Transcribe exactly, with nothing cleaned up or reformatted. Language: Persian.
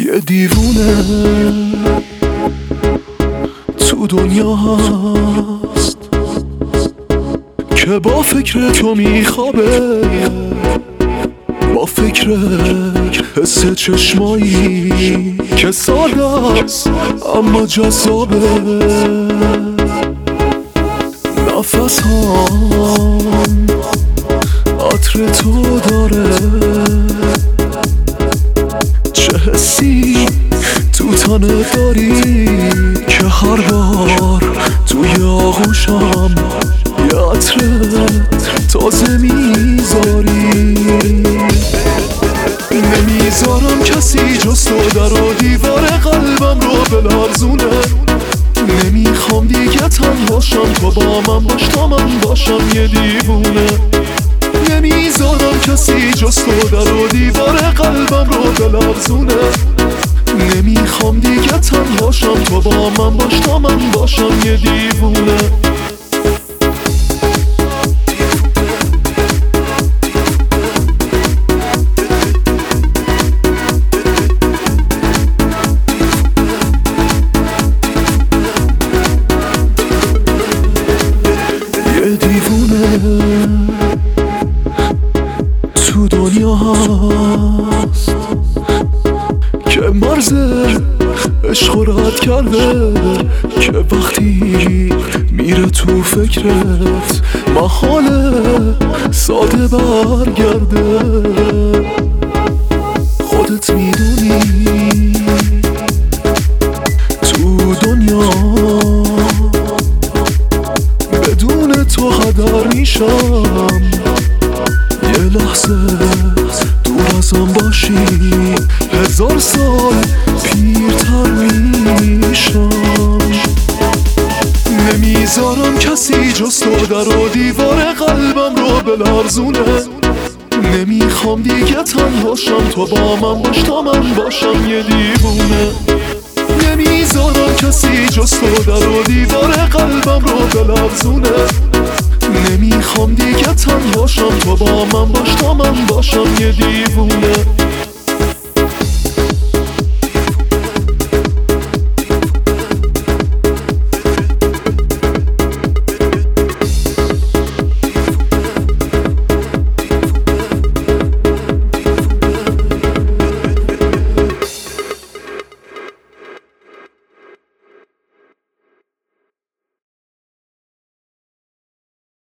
یه دیوونه تو دنیا هست که با فکر تو میخوابه، با فکر حس چشمایی که ساده است اما جذابه. نفس هم عطر تو داره، چه حسی تو تنه داری که هر بار توی آغوشم یه عطر تازه میذاری. نمیذارم کسی جز تو در و دیوار قلبم رو بلرزونه. نمیخوام دیگه تنهاشم، تو با من باش تا من باشم یه دیوونه. نمیذارم کسی جز تو در و دیوار قلبم رو بلرزونه. نمیخوام دیگه تنهاشم، تو با من باش تا من باشم یه دیوونه. یه دیوونه تو دنیا هست که مرز عشق رد کرده، که وقتی میره تو فکرت محاله ساده برگرده. خودت میدونی تو دنیا بدون تو هدر میشم. یه لحظه دور ازم باشی هزار سال پیرتر میشم. نمیذارم کسی جز تو در و دیوار قلبم رو بلرزونه. نمیخوام دیگه تنهاشم، تو با من باش تا من باشم یه دیوونه. نمیذارم کسی جز تو در و دیوار قلبم رو بلرزونه. نمیخوام دیگه تنهاشم، تو با من باش تا من باشم یه دیوونه.